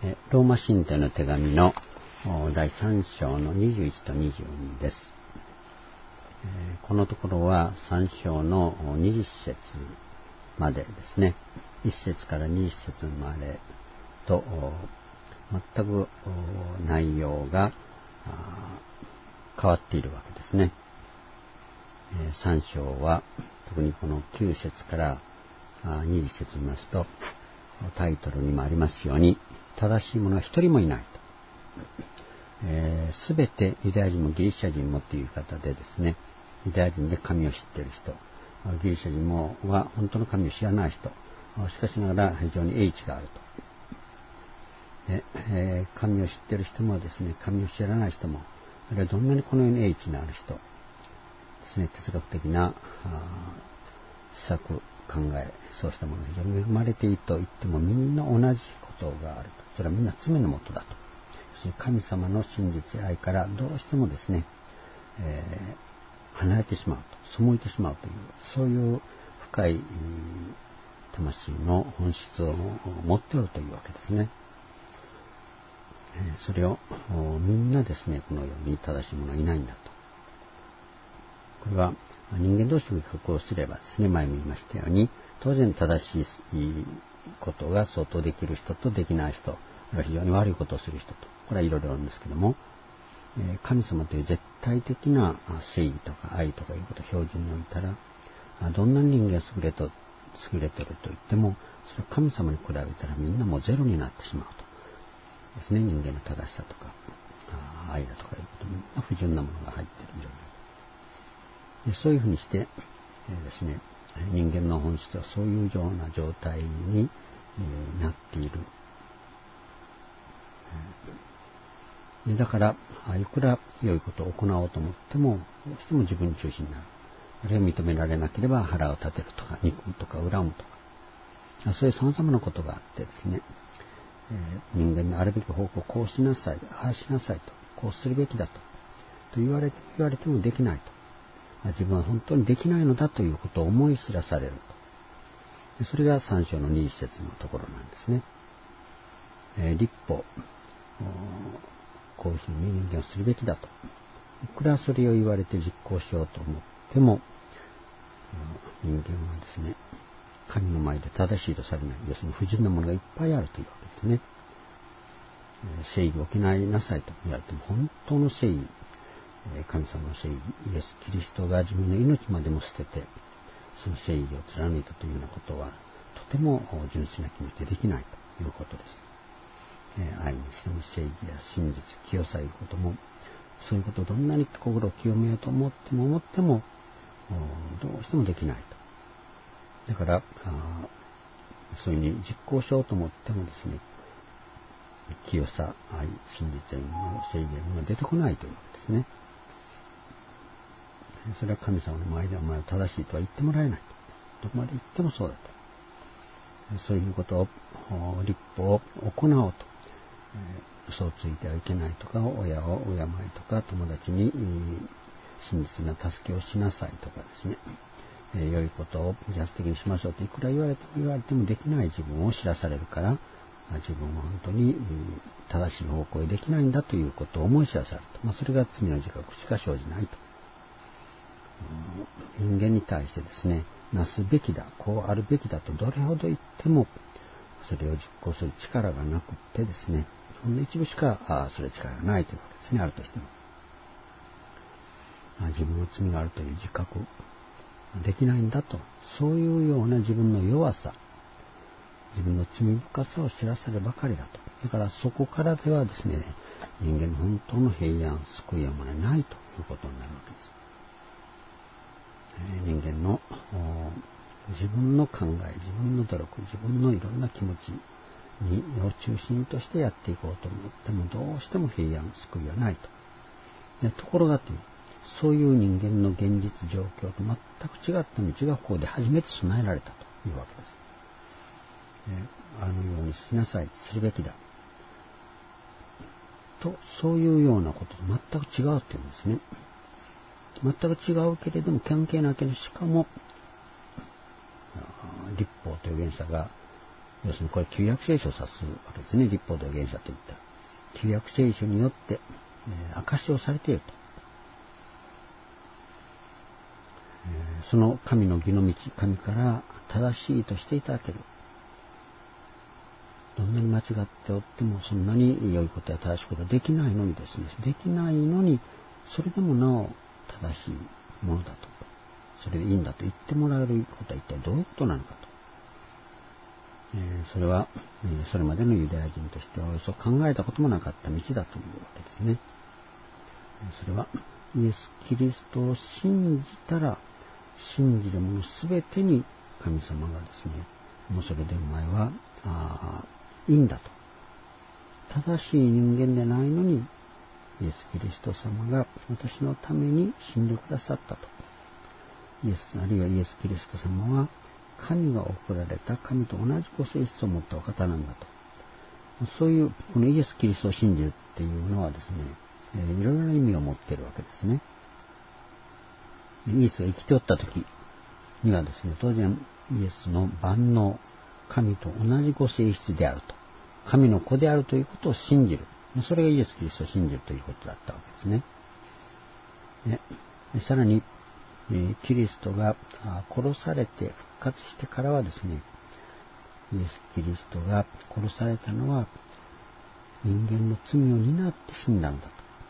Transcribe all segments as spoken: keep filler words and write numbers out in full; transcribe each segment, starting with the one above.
ローマ神帝の手紙のだいさん章のにじゅういちとにじゅうにです。このところはさん章のにじゅっ節までですね、いっ節からにじゅっ節までと全く内容が変わっているわけですね。さん章は特にこのきゅう節からにじゅっ節を見ますと、タイトルにもありますように、正しい者は一人もいないと。すべ、えー、てユダヤ人もギリシャ人もという方でですね、ユダヤ人で神を知っている人、ギリシャ人もは本当の神を知らない人、しかしながら非常に英知があると。でえー、神を知っている人もですね、神を知らない人も、あるいはどんなにこのように英知のある人ですね、哲学的な施策、考え、そうしたものが非常に恵まれていると言ってもみんな同じことがあると。それはみんな罪のもとだと。そして神様の真実愛からどうしてもですね、えー、離れてしまうと、背いてしまうという、そういう深い魂の本質を持っておるというわけですね。それをみんなですね、このように正しい者はいないんだと。これは人間同士の比較をすればですね、前も言いましたように、当然正しいことが相当できる人とできない人、非常に悪いことをする人と、これはいろいろあるんですけども、神様という絶対的な正義とか愛とかいうことを標準に置いたら、どんな人間が優れと優れていると言っても、それは神様に比べたらみんなもうゼロになってしまうとですね。人間の正しさとか愛だとかいうこと、みんな不純なものが入っている状況。そういうふうにして、えー、ですね、人間の本質はそういうような状態に、えー、なっている。えー、だからいくら良いことを行おうと思ってもどうしても自分中心になる。あるいは認められなければ腹を立てるとか憎むとか恨むとか、そういう様々なことがあってですね、えー、人間のあるべき方向をこうしなさい、ああしなさいと、こうするべきだとと言われて言われてもできないと。自分は本当にできないのだということを思い知らされると。それがさん章のにじゅっ節のところなんですね。えー、立法、こういうふうに人間をするべきだと。いくらそれを言われて実行しようと思っても、人間はですね、神の前で正しいとされない、要するに不純なものがいっぱいあるというわけですね。正義を行いなさいと言われても、本当の正義、神様の正義、イエス・キリストが自分の命までも捨てて、その正義を貫いたというようなことは、とても純粋な気持ちでできないということです。愛にしても正義や真実、清さいうことも、そういうことをどんなに心を清めようと思っても思っても、どうしてもできないと。だから、そういうふうに実行しようと思ってもですね、清さ、愛、真実や正義が出てこないというわけですね。それは神様の前でお前は正しいとは言ってもらえないと。どこまで言ってもそうだと。そういうことを、立法を行おうと。嘘をついてはいけないとか、親を敬いとか、友達に真実な助けをしなさいとかですね。良いことを自発的にしましょうといくら言われても言われてもできない自分を知らされるから、自分は本当に正しい方向へできないんだということを思い知らされると。まあ、それが罪の自覚しか生じないと。人間に対してですね、なすべきだ、こうあるべきだとどれほど言っても、それを実行する力がなくてですね、ほんの一部しかあそれ力がないというわけですね、あるとしても。自分の罪があるという自覚できないんだと、そういうような自分の弱さ、自分の罪深さを知らせるばかりだと。だからそこからではですね、人間の本当の平安、救いはもないということになるわけです。人間の自分の考え、自分の努力、自分のいろんな気持ちにを中心としてやっていこうと思ってもどうしても平安、救いはないと。でところがと、そういう人間の現実状況と全く違った道がここで初めて備えられたというわけです。あのようにしなさい、するべきだと、そういうようなことと全く違うっていうんですね。全く違うけれども関係なければ、しかも立法という原則が要するにこれ旧約聖書を指すわけですね。立法と原者といった旧約聖書によって、えー、証しをされていると、えー、その神の義の道、神から正しいとしていただける。どんなに間違っておってもそんなに良いことや正しいことはできないのにですね、できないのにそれでもなお正しいものだと、それでいいんだと言ってもらえることは一体どういうことなのかと、えー、それは、えー、それまでのユダヤ人としてはおよそ考えたこともなかった道だというわけですね。それはイエス・キリストを信じたら信じる者すべてに神様がですね、もうそれでお前はあいいんだと、正しい人間でないのにイエス・キリスト様が私のために死んでくださったと、イエスあるいはイエス・キリスト様は神が送られた神と同じご性質を持ったお方なんだと、そういうこのイエス・キリストを信じるっていうのはですね、えー、いろいろな意味を持っているわけですね。イエスが生きておった時にはですね、当然イエスの万能神と同じご性質であると、神の子であるということを信じる、それがイエス・キリストを信じるということだったわけですね。でさらに、えー、キリストが殺されて復活してからはですね、イエス・キリストが殺されたのは人間の罪を担って死んだのだと。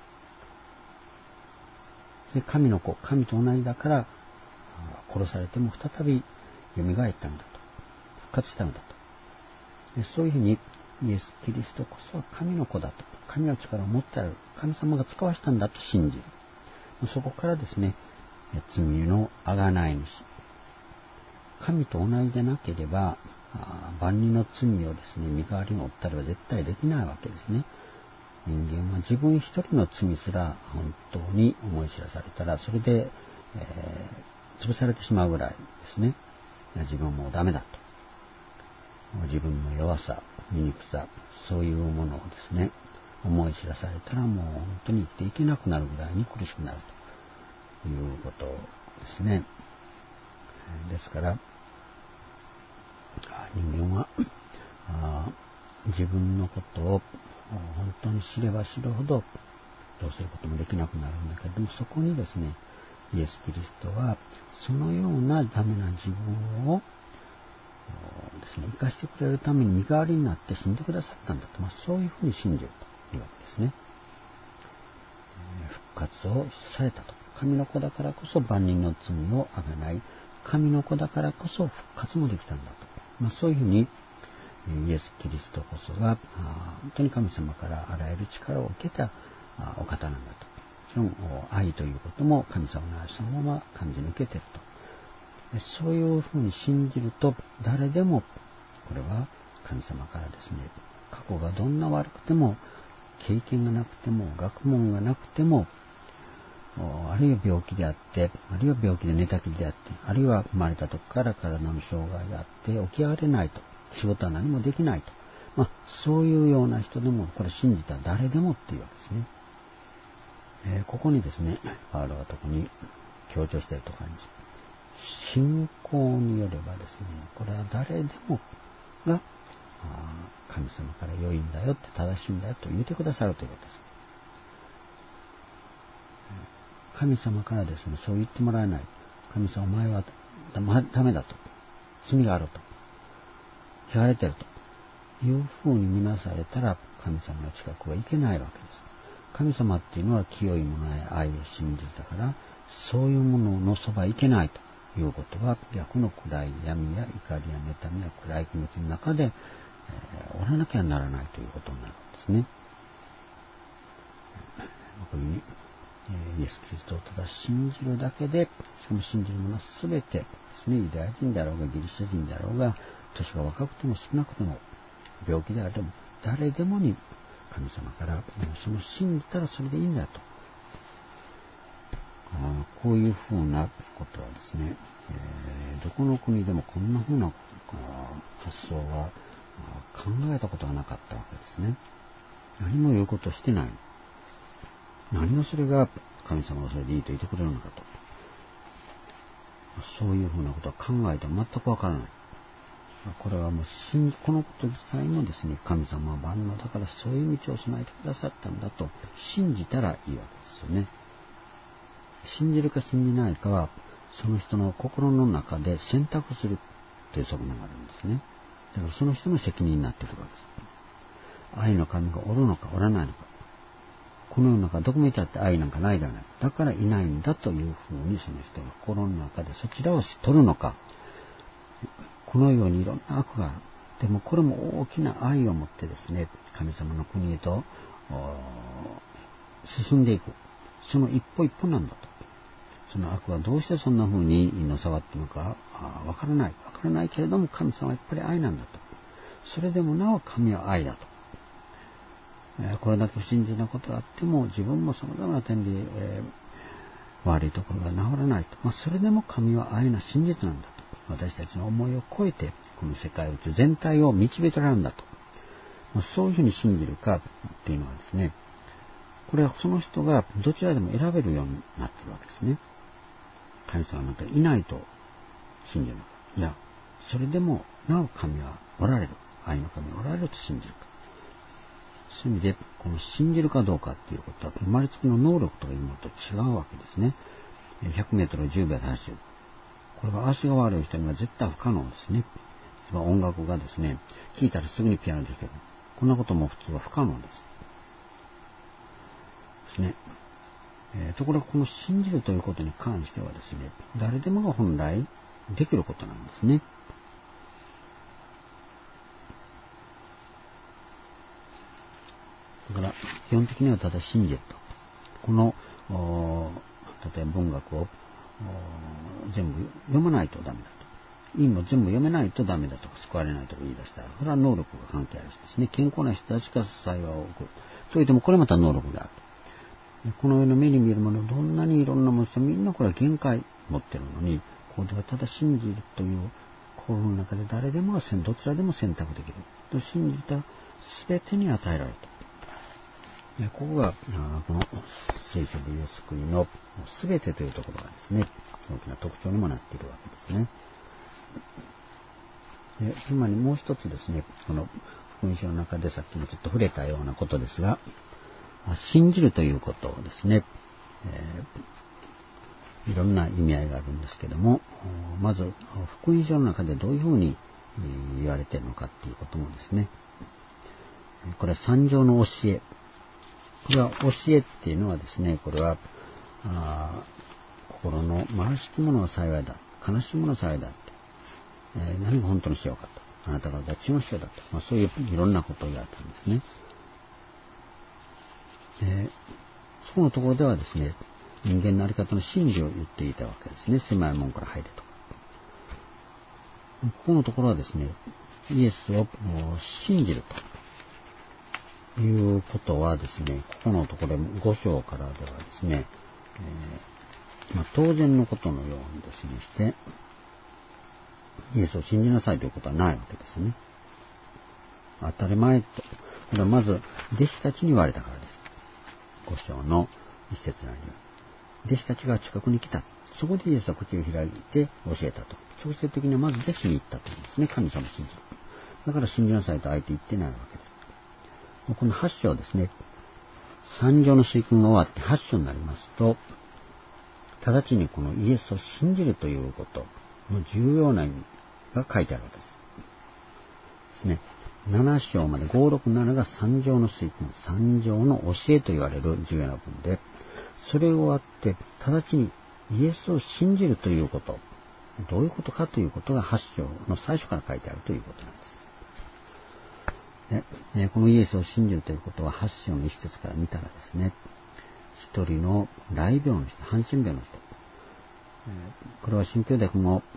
で神の子、神と同じだから殺されても再び蘇ったのだと、復活したのだと。でそういうふうにイエス・キリストこそは神の子だと、神の力を持ってある、神様が使わしたんだと信じる。そこからですね、罪の贖い主、神と同じでなければ万人の罪をですね身代わりに負ったりは絶対できないわけですね。人間は自分一人の罪すら本当に思い知らされたらそれで、えー、潰されてしまうぐらいですね。自分はもうダメだと、自分の弱さ、醜さ、そういうものをですね思い知らされたらもう本当に生きていけなくなるぐらいに苦しくなるということですね。ですから人間はあ自分のことを本当に知れば知るほどどうすることもできなくなるんだけれども、そこにですねイエス・キリストはそのようなダメな自分をですね生かしてくれるために身代わりになって死んでくださったんだと、まあ、そういうふうに信じるというわけですね。復活をされたと、神の子だからこそ万人の罪をあがない、神の子だからこそ復活もできたんだと、まあ、そういうふうにイエス・キリストこそが本当に神様からあらゆる力を受けたお方なんだと。もちろん愛ということも神様の愛そのまま感じ抜けていると。そういうふうに信じると誰でもこれは神様からですね、過去がどんな悪くても経験がなくても学問がなくても、あるいは病気であって、あるいは病気で寝たきりであって、あるいは生まれた時から体の障害があって起き上がれないと、仕事は何もできないと、まあ、そういうような人でもこれ信じたら誰でもっていうわけですね。えー、ここにですねパウロが特に強調しているところに、信仰によればですね、これは誰でもが神様から良いんだよって正しいんだよと言ってくださるということです。神様からですねそう言ってもらえない、神様お前はダメだと、罪があると、汚れてるというふうに見なされたら神様の近くはいけないわけです。神様っていうのは清いものや愛を信じたから、そういうもののそば行けないということは、逆の暗い闇や怒りや妬みや暗い気持ちの中で、えー、おらなきゃならないということになるんですね。こういうふうにイエス・キリストをただ信じるだけで、しかも信じるものはすべてですね、ユダヤ人であろうがギリシャ人であろうが、年が若くても少なくても病気であれば誰でもに神様からその信じたらそれでいいんだと、あこういうふうなことはですね、えー、どこの国でもこんなふうな発想は考えたことがなかったわけですね。何も言うことをしてない。何をそれが神様がそれでいいと言ってくれるのかと、そういうふうなことは考えても全くわからない。 これはもう信じ、このこと自体もですね、神様は万能だからそういう道を備えてくださったんだと信じたらいいわけですよね。信じるか信じないかは、その人の心の中で選択するという側面があるんですね。だからその人の責任になってくるわけです。愛の神がおるのかおらないのか。この世の中どこもいたって愛なんかないではない。だからいないんだというふうにその人が心の中でそちらを知っとるのか。このようにいろんな悪がある。でもこれも大きな愛を持ってですね、神様の国へと進んでいく。その一歩一歩なんだと。その悪はどうしてそんな風にのさばっているのかわからない。わからないけれども神様はやっぱり愛なんだと。それでもなお神は愛だと。これだけ不信じなことがあっても自分も様々な点で、えー、悪いところが治らないと。まあ、それでも神は愛な真実なんだと。私たちの思いを超えてこの世界宇宙全体を導いてられるんだと。まあ、そういうふうに信じるかっていうのはですね、これはその人がどちらでも選べるようになっているわけですね。神様なんかいないと信じるのか。いや、それでもなお神はおられる。愛の神はおられると信じるか。そういう意味で、この信じるかどうかっていうことは、生まれつきの能力というのと違うわけですね。ひゃくメートルをじゅうびょうで走る。これは足が悪い人には絶対不可能ですね。音楽がですね、聴いたらすぐにピアノで弾ける。こんなことも普通は不可能です。ですね。えー、ところがこの信じるということに関してはですね、誰でもが本来できることなんですね。だから基本的にはただ信じると。この例えば文学を全部読まないとダメだと。意味も全部読めないとダメだとか救われないとか言い出したら、それは能力が関係ある人ですね。健康な人たちが幸いを送る。といってもこれまた能力である。この世の目に見えるもの、どんなにいろんなものしてみんなこれは限界持ってるのに、ここではただ信じるという心の中で誰でもがどちらでも選択できると信じた全てに与えられると。ここがこの聖書でいう救いの全てというところがですね、大きな特徴にもなっているわけですね。でつまりもう一つですね、この福音書の中でさっきもちょっと触れたようなことですが、信じるということをですね、えー、いろんな意味合いがあるんですけども、まず福音書の中でどういうふうに言われているのかっていうこともですね、これは三条の教え、これは教えっていうのはですね、これはあ心の貧しき者は幸いだ、悲しい者は幸いだって、えー、何が本当の塩かと、あなたが血の塩だと、まあ、そういういろんなことを言われたんですね。えー、そこのところではですね、人間のあり方の真理を言っていたわけですね。狭い門から入れとか。ここのところはですね、イエスを信じるということはですね、ここのところご章からではですね、えーまあ、当然のことのようにですねして、イエスを信じなさいということはないわけですね。当たり前と。これはまず、弟子たちに言われたからです。ご章の一節の理由。弟子たちが近くに来た。そこでイエスは口を開いて教えたと。直接的にはまず弟子に言ったというんですね。神様を信じる。だから信じなさいと相手言ってないわけです。この八章ですね。三条の飼育が終わって八章になりますと、直ちにこのイエスを信じるということの重要な意味が書いてあるわけです。ですね。七章までご、ろく、ななが三条の水訓、三条の教えと言われる重要な文で、それを終わって直ちにイエスを信じるということ、どういうことかということが八章の最初から書いてあるということなんです。で、このイエスを信じるということは八章の一節から見たらですね、一人の雷病の人、ハンセン病の人、これは新教大学の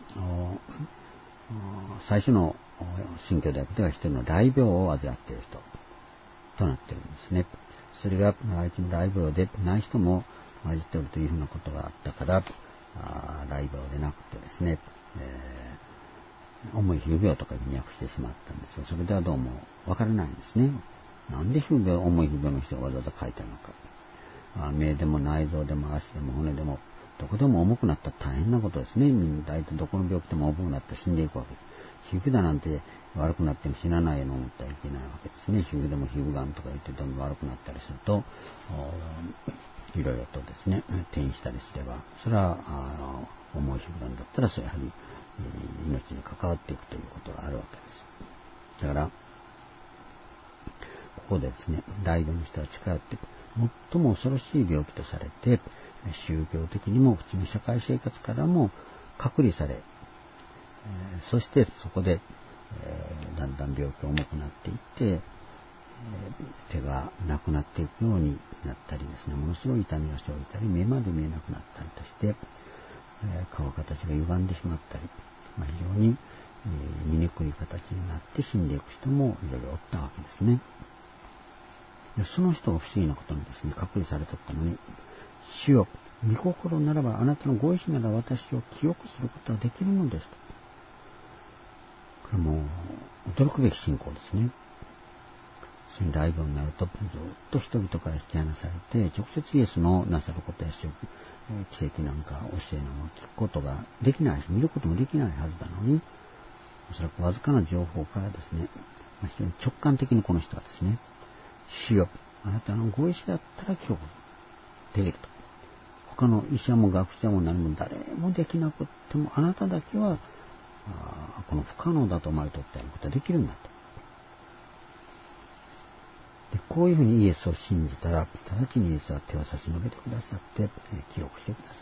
最初の新教大学では一人の雷病を患っている人となっているんですね。それが相手の雷病でない人も混じっているというふうなことがあったから、雷病でなくてですね、えー、重い皮膚病とかに訳してしまったんですが、それではどうもわからないんですね。なんで皮膚病、重い皮膚病の人がわざわざ書いたのか。目でも内臓でも足でも骨でもどこでも重くなったら大変なことですね。みんな大体どこの病気でも重くなったら死んでいくわけです。 皮膚だなんて悪くなっても死なないのを思ったらいけないわけですね。皮膚でも皮膚がんとか言ってどんどん悪くなったりすると、いろいろとですね、転移したりすれば、それは重い皮膚がんだったら、それやはり命に関わっていくということがあるわけです。だから、ここでですね、大病の人は近寄っていく。最も恐ろしい病気とされて、宗教的にも普通の社会生活からも隔離され、そしてそこで、えー、だんだん病気が重くなっていって、えー、手がなくなっていくようになったりですね、ものすごい痛みが生じたり、目まで見えなくなったりとして、えー、顔形が歪んでしまったり、まあ、非常に、えー、醜い形になって死んでいく人もいろいろおったわけですね。でその人が不思議なことにですね、隔離されとったのに、主よ、御心ならばあなたのご意志なら私を清くすることはできるのですと。これも驚くべき信仰ですね。その大病になるとずっと人々から引き離されて、直接イエスのなさることや奇跡なんか教えなんか聞くことができないし、見ることもできないはずなのに、おそらくわずかな情報からですね、非常に直感的にこの人はですね、主よ、あなたのご意志だったら清くできると。他の医者も学者も何も誰もできなくっても、あなただけはあこの不可能だと思われとったようなことができるんだと。でこういうふうにイエスを信じたら、直ちにイエスは手を差し伸べてくださって、え記憶してくださった。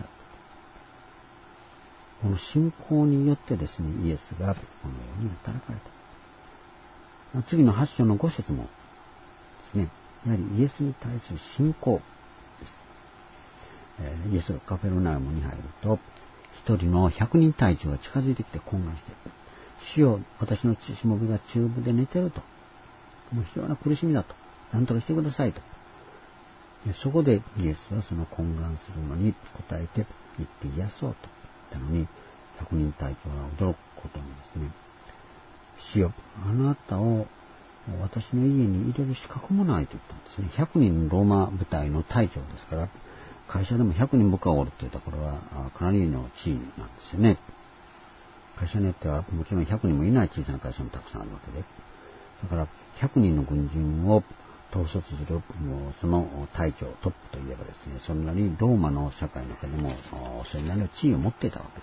この信仰によってですね、イエスがこのように働かれた。次のはち章のご節もですね、やはりイエスに対する信仰です。えー、イエスがカペルナウムに入ると、一人の百人隊長が近づいてきて懇願して、主よ、私のしもべが中部で寝てると。もう非常な苦しみだと。何とかしてくださいと。そこでイエスはその懇願するのに答えて言って癒そうと言ったのに、百人隊長は驚くことにですね、主よ、あなたを私の家に入れる資格もないと言ったんですね。百人ローマ部隊の隊長ですから、会社でも百人部下がおるというところはかなりの地位なんですよね。会社によってはもちろん百人もいない小さな会社もたくさんあるわけで、だから百人の軍人を統率するその隊長、トップといえばですね、そんなにローマの社会の中でもそれなりの地位を持っていたわけです。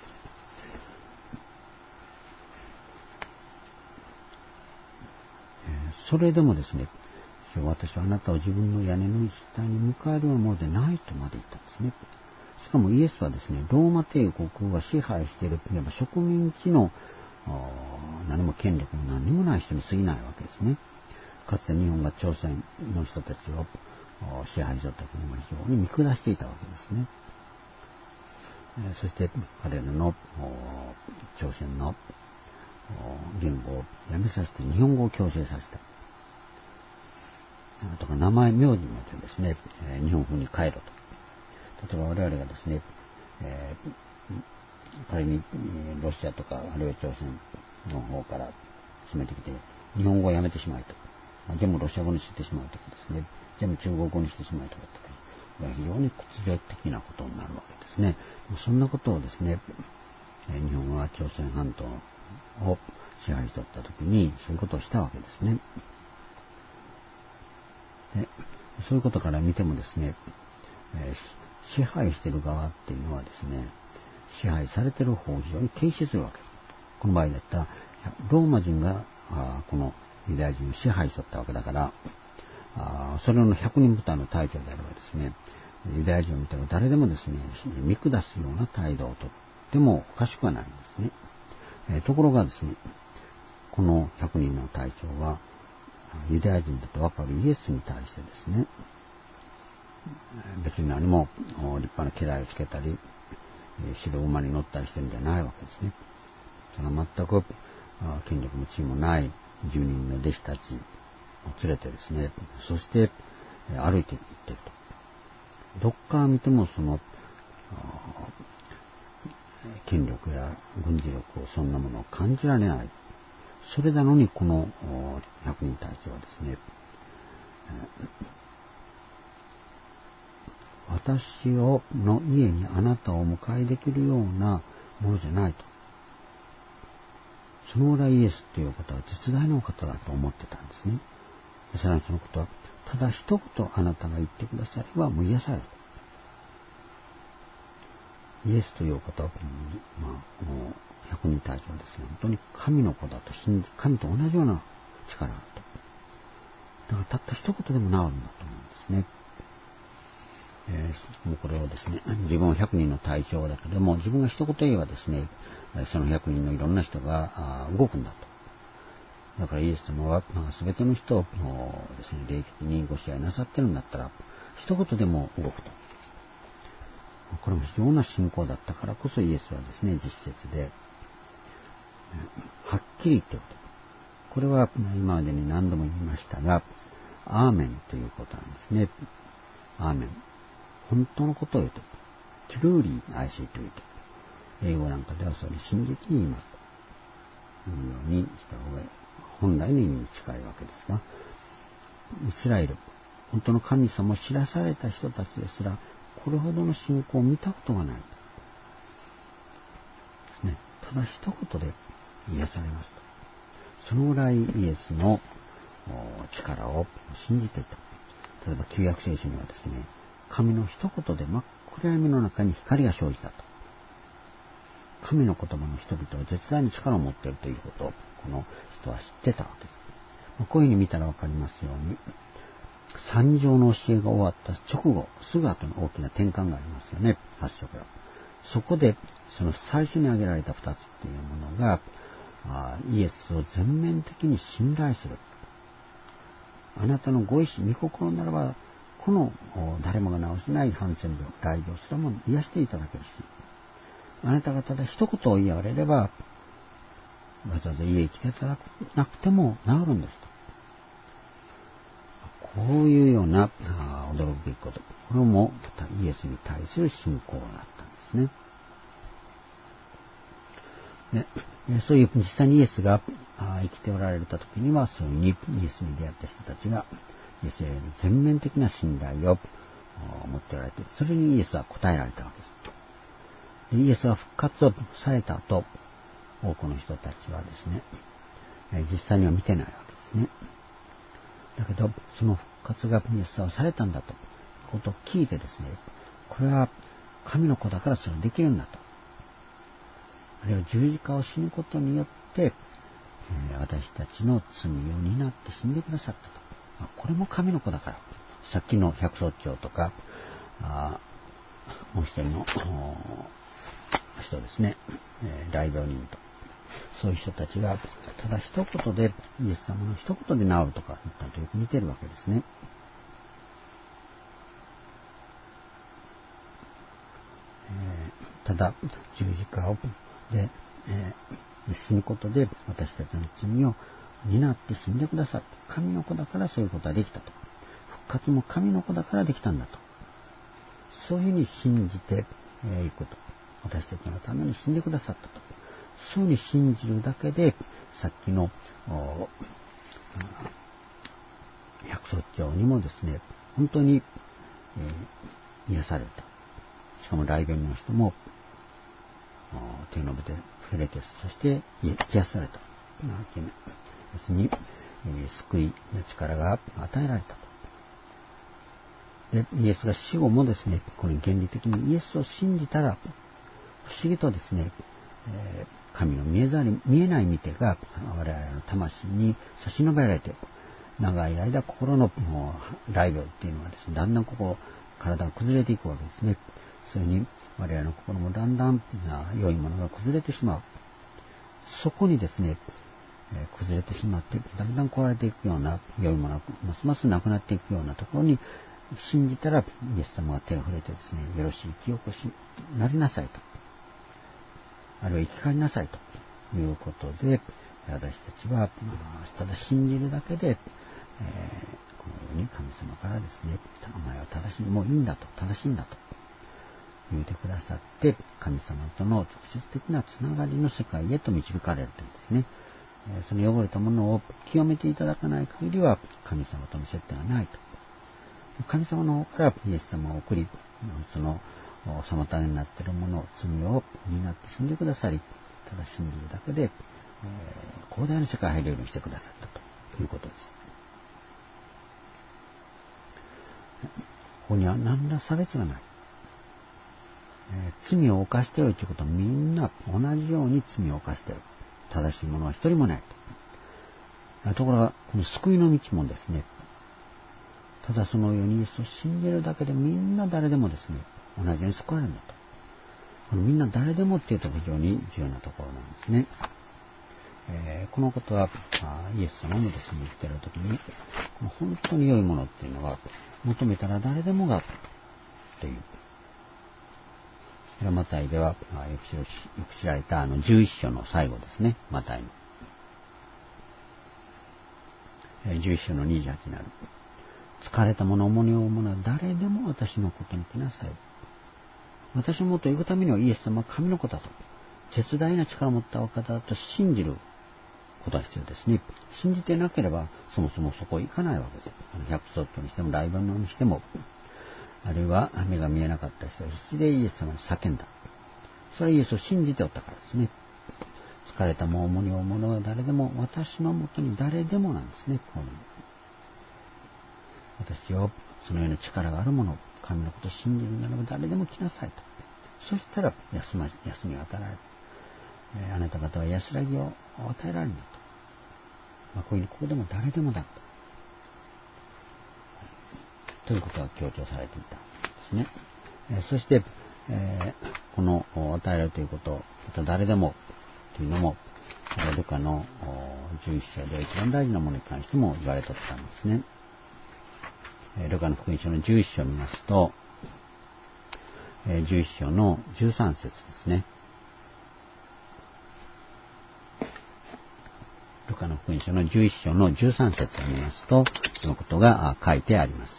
それでもですね、私はあなたを自分の屋根の下に迎えるようなものでないとまで言ったんですね。しかもイエスはですね、ローマ帝国が支配しているいわば植民地の何も権力も何にもない人に過ぎないわけですね。かつて日本が朝鮮の人たちを支配していた時にも非常に見下していたわけですね。そして彼らの朝鮮の言語をやめさせて日本語を強制させた。とか名前、名字までですね、日本風に変えろと。例えば我々がですね、えー、仮にロシアとかあるいは朝鮮の方から詰めてきて日本語をやめてしまいと。全部ロシア語にしてしまうとかですね、全部中国語にしてしまうとかってこれは非常に屈辱的なことになるわけですね。そんなことをですね、日本は朝鮮半島を支配しておったときにそういうことをしたわけですね。でそういうことから見てもですね、えー、支配している側っていうのはですね、支配されている方を非常に軽視するわけです。この場合だったらローマ人があこのユダヤ人を支配しとったわけだから、あそれの百人部隊の隊長であればですね、ユダヤ人を見ても誰でもですね、見下すような態度をとってもおかしくはないんですね。えー、ところがですね、この百人の隊長はユダヤ人だと分かるイエスに対してですね、別に何も立派な家来をつけたり白馬に乗ったりしてるんじゃないわけですね。その全く権力も地位もないじゅうにんの弟子たちを連れてですね、そして歩いていっていると。どっから見てもその権力や軍事力をそんなものを感じられない。それなのにこの百人隊長はですね、私をの家にあなたをお迎えできるようなものじゃないと。 そのぐらいイエスという方は実在の方だと思ってたんですね。さらにそのことは、ただ一言あなたが言ってくださればもう癒される。イエスという方は、まあ、この百人隊長ですね、本当に神の子だと信じ、神と同じような力があると。だからたった一言でも治るんだと思うんですね。えー、もうこれをですね、自分は百人の隊長だけども、自分が一言言えばですね、その百人のいろんな人が動くんだと。だからイエス様は、まあ、全ての人をですね、霊的にご支配なさってるんだったら、一言でも動くと。これも非常な信仰だったからこそイエスはですね、実説で、はっきり言っておくと。これは今までに何度も言いましたが、アーメンということなんですね。アーメン。本当のことを言うと。truly I say to you と。英語なんかではそれ真実に言いますというようにした方が本来の意味に近いわけですが、イスラエル、本当の神様を知らされた人たちですら、これほどの信仰を見たことがないですね。ただ一言で癒されますと。そのぐらいイエスの力を信じていた。例えば旧約聖書にはですね、神の一言で真っ暗闇の中に光が生じたと。神の言葉の人々は絶大に力を持っているということをこの人は知ってたわけです。こういうふうに見たらわかりますように、三条の教えが終わった直後、すぐ後の大きな転換がありますよね、発祥から。そこで、その最初に挙げられた二つっていうものが、イエスを全面的に信頼する。あなたのご意志、御心ならば、この誰もが治せないハンセン病、雷病すらも癒していただけるし、あなたがただ一言を言われれば、わざわざ家へ来ていただかなくても治るんですと。こういうような驚くべきこと。これもまたイエスに対する信仰があったんですね。でそういう実際にイエスが生きておられた時には、そういうにイエスに出会った人たちがイエスへの全面的な信頼を持っておられて、それにイエスは答えられたわけです。イエスが復活をされた後、多くの人たちはですね、実際には見てないわけですね。だけど、その復活がイエスはされたんだということを聞いてですね、これは神の子だからそれができるんだと。あるいは十字架を死ぬことによって、私たちの罪を担って死んでくださったと。これも神の子だから。さっきの百姓長とか、あもう一人の人ですね、雷病人と。そういう人たちが、ただ一言で、イエス様の一言で治るとか言ったとよく似てるわけですね。えー、ただ、十字架をで、えー、死ぬことで私たちの罪を担って死んでくださって、神の子だからそういうことができたと。復活も神の子だからできたんだと。そういうふうに信じていく、えー、こと。私たちのために死んでくださったと。そういうふうに信じるだけで、さっきの百姓長にもですね、本当に、えー、癒された。しかも雷病の人も手を伸べて触れて、そして癒された。別に、えー、救いの力が与えられたと。で、イエスが死後もですね、この原理的にイエスを信じたら、不思議とですね、えー、神の見えざる、見えない御手が我々の魂に差し伸べられて、長い間心の雷病っていうのはですね、だんだん心、体が崩れていくわけですね。それに我々の心もだんだん良いものが崩れてしまう。そこにですね、えー、崩れてしまって、だんだん壊れていくような良いものがますますなくなっていくようなところに信じたら、イエス様が手を触れてですね、よろしい生き起こしになりなさいと。あるいは生き返りなさいということで、私たちはただ信じるだけで、えー、このように神様からですね、お前は正しい、もういいんだと、正しいんだと言ってくださって、神様との直接的なつながりの世界へと導かれるというんですね。その汚れたものを清めていただかない限りは神様との接点はないと。神様の方からイエス様を送り、その妨げになっているものを、罪を担って死んでくださり、ただ信じるだけでえー、広大な世界に入れるようにしてくださったということです。ここには何ら差別がない。えー、罪を犯しているということはみんな同じように罪を犯している。正しい者は一人もないと。ところが、この救いの道もですね、ただそのようにイエスを信じるだけでみんな誰でもですね、同じように救われるんだと。このみんな誰でもっていうと非常に重要なところなんですね。えー、このことはイエス様もですね、言っているときに、本当に良いものっていうのは、求めたら誰でもが、という。マタイでは、よくよく知られたあのじゅういっ章の最後ですね、マタイの。じゅういっ章のにじゅうはちになる。疲れた者、重荷を負う者は誰でも私のことに来なさい。私のもと行くためにはイエス様は神の子だと。絶大な力を持ったお方だと信じることが必要ですね。信じてなければ、そもそもそこ行かないわけです。百姓にしても、ライバルにしても、あるいは目が見えなかった人は必死でイエス様に叫んだ。それはイエスを信じておったからですね。疲れたも重荷を負う者は誰でも、私のもとに誰でもなんですね。こういう私をそのような力があるもの、神のことを信じるならば誰でも来なさいと。そしたら休ま休みを与えられる。えー、あなた方は安らぎを与えられるんだと。まあ、こういうにここでも誰でもだと。ということが強調されていたんですね。えー、そして、えー、この与えられるということ、また誰でもというのも、ルカのじゅういっ章で一番大事なものに関しても言われておったんですね。ルカの福音書のじゅういっ章を見ますと、じゅういっ章のじゅうさん節ですね。ルカの福音書のじゅういっ章のじゅうさん節を見ますと、そのことが書いてあります。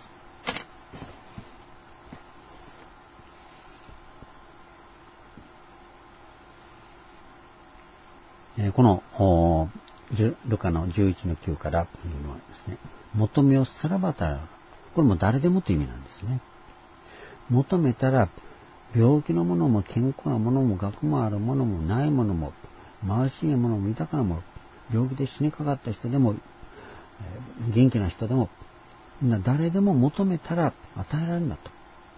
このルカのじゅういちのきゅうからというのはですね、求めをさらばたら、これも誰でもという意味なんですね。求めたら、病気のものも健康なものも学もあるものもないものも貧しいものも豊かなもの、病気で死にかかった人でも、えー、元気な人でも、みんな誰でも求めたら与えられるんだと。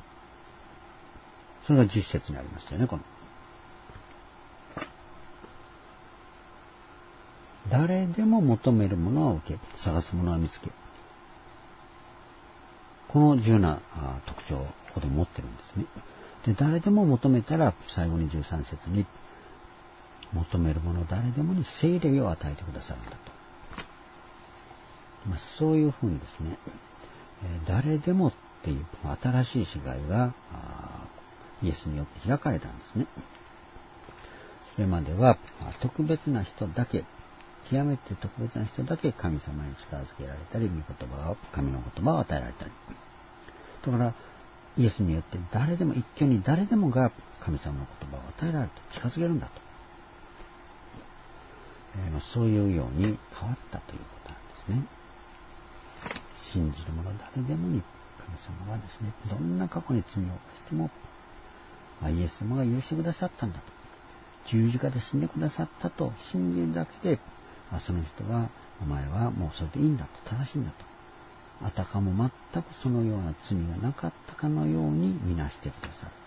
それがじゅっ節にありますよね、この。誰でも求めるものは受け、探すものは見つけ。この重要な特徴をここで持ってるんですね。で、誰でも求めたら、最後にじゅうさん節に、求めるもの誰でもに聖霊を与えてくださるんだと。まあ、そういうふうにですね、えー、誰でもっていう新しい世界がイエスによって開かれたんですね。それまでは特別な人だけ、極めて特別な人だけ神様に近づけられたり、御言葉を、神の言葉を与えられたり。だから、イエスによって誰でも、一挙に誰でもが神様の言葉を与えられると、近づけるんだと。えー、そういうように変わったということなんですね。信じる者誰でもに神様はですね、どんな過去に罪を犯しても、イエス様が許してくださったんだと。十字架で死んでくださったと信じるだけで、その人は、お前はもうそれでいいんだと、正しいんだと。あたかも全くそのような罪がなかったかのようにみなしてくださる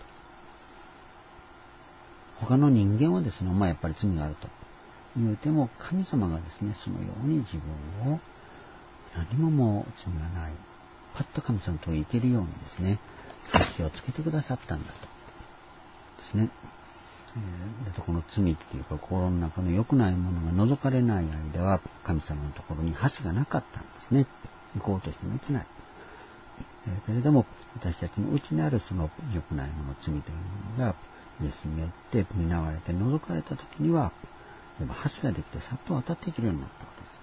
と。他の人間はですね、お前やっぱり罪があると言うても、神様がですね、そのように自分を何ももう罪がない、パッと神様と行けるようにですね、橋をつけてくださったんだとですね。えー、この罪っていうか心の中の良くないものが除かれない間は神様のところに橋がなかったんですね。行こうとしても行けない。えー、けれども私たちの内にあるその良くないもの、罪というものがイエスによって担われて除かれた時には橋ができてさっと渡っていけるようになったわけです。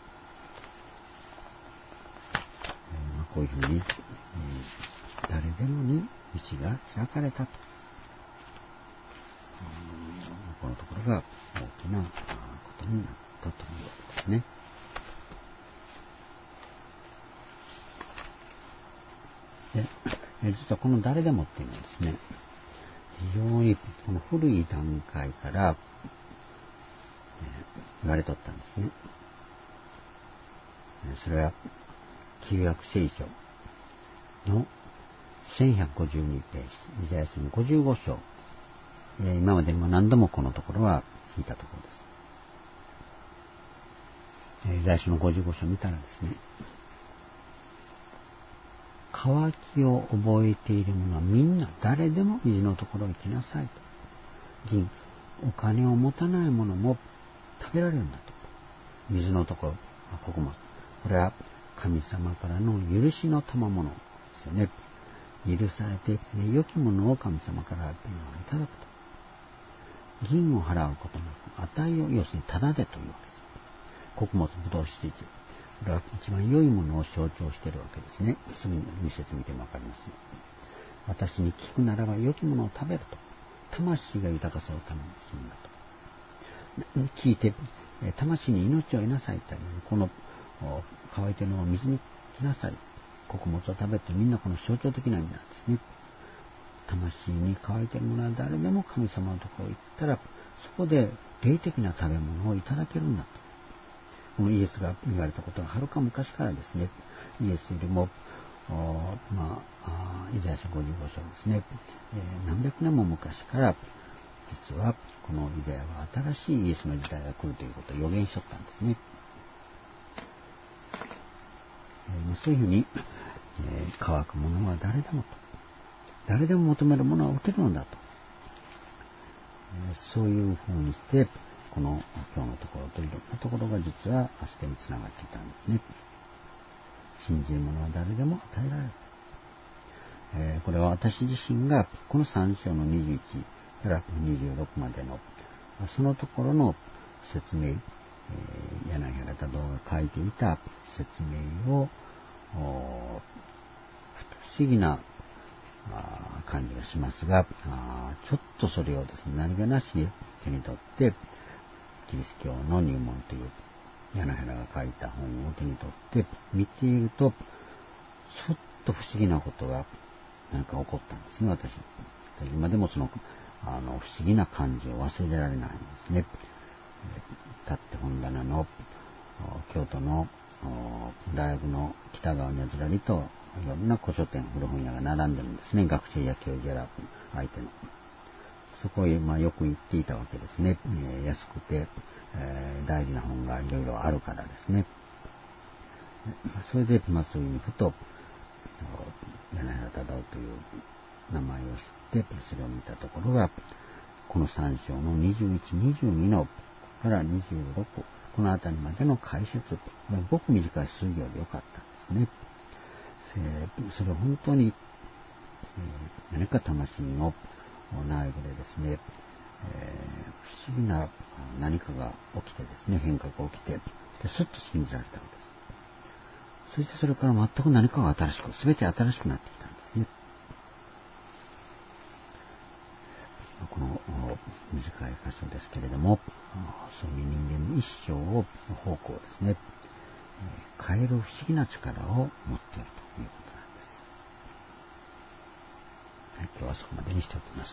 えーまあ、こういうふうに、えー、誰でもに道が開かれたと。このところが大きなことになったということですね。で、実はこの誰でもっていうのはですね、非常にこの古い段階から、 言われとったんですね。それは旧約聖書のせんひゃくごじゅうにページ、イザヤ書のごじゅうご章、今までにも何度もこのところは聞いたところです。イザヤ書のごじゅうご章を見たらですね、渇きを覚えている者はみんな誰でも水のところへ来なさいと。銀、お金を持たない者も食べられるんだと。水のところ、ここも。これは神様からの許しの賜物ですよね。許されて良きものを神様からいただくと。銀を払うことなく、値を要するにタダでというわけです。穀物、ブドウ酒、これは一番良いものを象徴しているわけですね。すぐにに節見てもわかります、ね。私に聞くならば良きものを食べると。魂が豊かさを頼むするんだと。聞いて、魂に命を得なさいという、この乾いているのを水に来なさい。穀物を食べてみんなこの象徴的な意味なんですね。魂に乾いているものは誰でも神様のところに行ったら、そこで霊的な食べ物をいただけるんだと。このイエスが言われたことははるか昔からですね、イエスよりも、まあ、イザヤ書ごじゅうご章ですね、えー、何百年も昔から、実はこのイザヤは新しいイエスの時代が来るということを予言しとったんですね。えー、そういうふうに、えー、乾くものは誰でもと。誰でも求めるものは受けるのだと。えー、そういうふうにして、この今日のところといろんなところが実はあそこにつながっていたんですね。信じる者は誰でも与えられる。えー、これは私自身がこのさん章のにじゅういちからにじゅうろくまでのそのところの説明、えー、柳原太郎が書いていた説明を不思議な感じがしますが、ちょっとそれをですね、何気なしに手に取ってキリスト教の入門という柳原が書いた本を手に取って見ていると、ちょっと不思議なことが何か起こったんですね、私。今でもその、あの不思議な感じを忘れられないんですね。立って本棚の京都の大学の北側にはずらりといろんな古書店、古本屋が並んでるんですね。学生や教授やら相手の。そこへ、まあ、よく行っていたわけですね。えー、安くて、えー、大事な本がいろいろあるからですね。それで、まあ、そういうふうにふと、柳原忠夫という名前を知って、それを見たところが、このさん章のにじゅういち、にじゅうにのからにじゅうろく、このあたりまでの解説、ごく短い数行でよかったんですね。それは本当に、えー、何か魂の内部でですね、えー、不思議な何かが起きてですね、変化が起きて、ですっと信じられたわけです。そしてそれから全く何かが新しく、すべて新しくなってきたんですね。この短い箇所ですけれども、そういう人間の一生を、方向をですね、変える不思議な力を持っているということなんです。はい、今日はそこまでにしておきます。